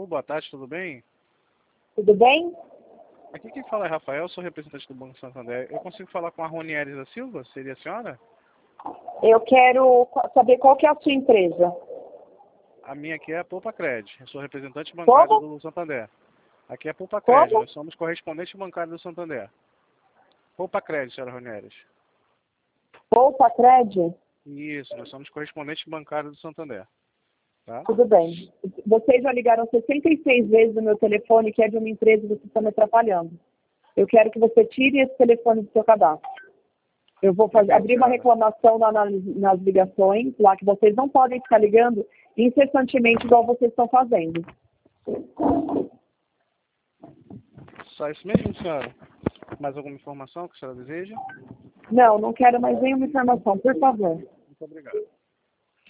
boa tarde, tudo bem? Tudo bem? Aqui quem fala é Rafael, sou representante do Banco Santander. Eu consigo falar com a Ronieri da Silva? Seria a senhora? Eu quero saber qual que é a sua empresa. A minha aqui é a Poupa Cred. Eu sou representante bancário do Santander. Aqui é a Poupa Cred. Como? Nós somos correspondente bancário do Santander. Poupa Cred, senhora Ronieri. Poupa Cred? Isso, nós somos correspondente bancário do Santander. Tá? Tudo bem. Vocês já ligaram 66 vezes no meu telefone, que é de uma empresa que vocês estão me atrapalhando. Eu quero que você tire esse telefone do seu cadastro. Eu vou abrir uma reclamação nas ligações, lá que vocês não podem ficar ligando incessantemente igual vocês estão fazendo. Só isso mesmo, senhora? Mais alguma informação que a senhora deseja? Não quero mais nenhuma informação, por favor. Muito obrigado.